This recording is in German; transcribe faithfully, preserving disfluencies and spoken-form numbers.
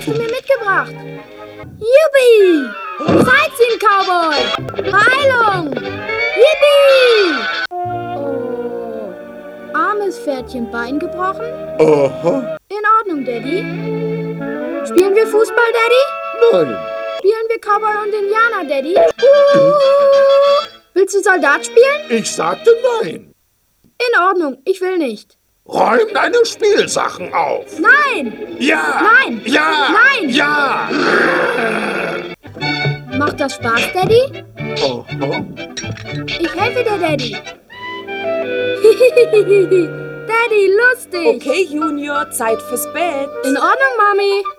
du mir mitgebracht? Juppie! Sightseeing Cowboy! Heilung! Yippie! Oh, armes Pferdchen, Bein gebrochen? Aha. In Ordnung, Daddy. Spielen wir Fußball, Daddy? Nein. Spielen wir Cowboy und Indianer, Daddy? Uh, willst du Soldat spielen? Ich sagte nein. In Ordnung, ich will nicht. Räum deine Spielsachen auf. Nein! Ja! Nein! Ja! Nein! Ja! Macht das Spaß, Daddy? Aha. Ich helfe dir, Daddy. Daddy, lustig. Okay, Junior, Zeit fürs Bett. In Ordnung, Mami.